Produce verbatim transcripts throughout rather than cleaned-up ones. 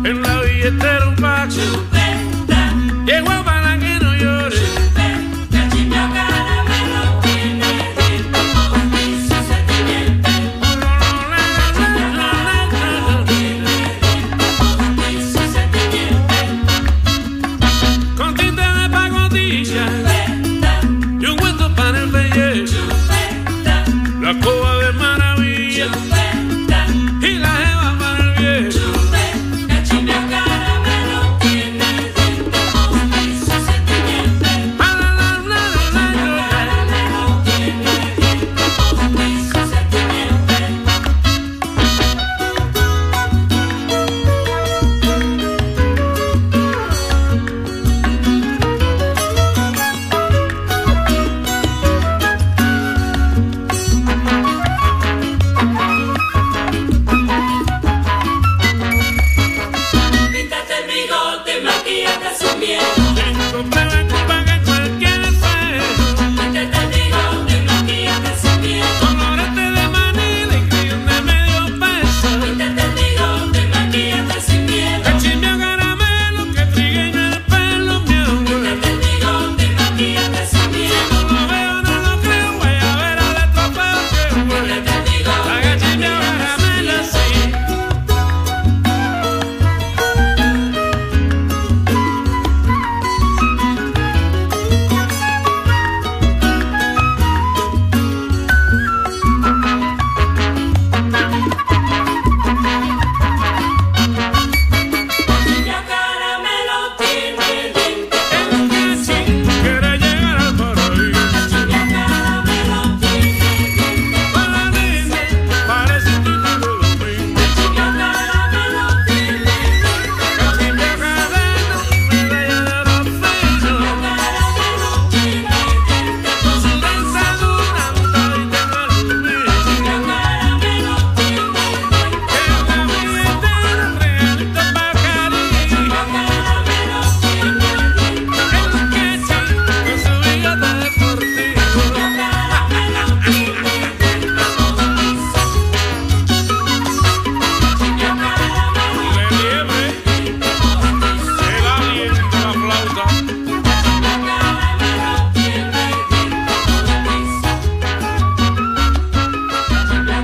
en la billetera un fax. Chupeta, llegó para que no llore. Chupeta, chimio caramelo tiene ritmo y su sentimiento. Chimio caramelo tiene ritmo y su sentimiento. Con tinta de pacotilla y un cuento para el pellejo. La coba de maravilla y la jeva para el viejo. El chimio caramelo tiene ritmo y su sentimiento. El caramelo tiene ritmo y su sentimiento. Píntate el bigote, maquillate sin miedo. Tengo prueba culpa que cualquier feo. Píntate el bigote, maquillate sin miedo. Colorete de Manila y crayón de medio peso. Píntate el bigote, maquillate sin miedo. El chimio caramelo que trigueño el pelo mío. Píntate el bigote, maquillate sin miedo. No lo veo, no lo creo, voy a ver al estropeo que huele. Píntate el bigote, haga chimio caramelo así. Chimio caramelo tiene dientes. El cachín quiere llegar al paraíso. Chimio caramelo tiene dientes. Para niña parece un título de domingo. Chimio caramelo tiene dientes. El chimio caramelo, medalla de oro fino. Chimio caramelo tiene dientes. Con su dentadura untadita de aluminio. Chimio caramelo tiene dientes. Que la billetera regalito pa' cariño. Chimio caramelo tiene dientes. El cachín con su bigote deportivo. Chimio caramelo tiene dientes. Chimio caramelo le liebre, el aliento, la flauta. Chimio caramelo tiene dientes. Chimio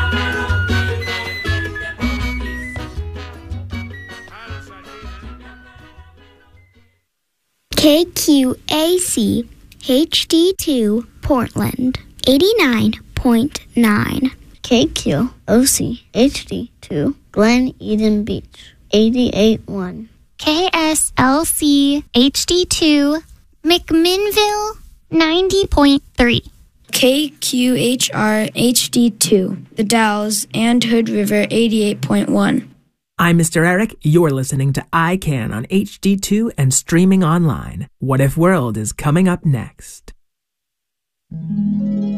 caramelo K Q A C H D two Portland eighty-nine point nine. K Q O C H D two Glen Eden Beach eighty-eight point one. K S L C H D two McMinnville ninety point three. K Q H R H D two, The Dalles and Hood River eighty-eight point one. I'm Mister Eric. You're listening to I Can on H D two and streaming online. What If World is coming up next.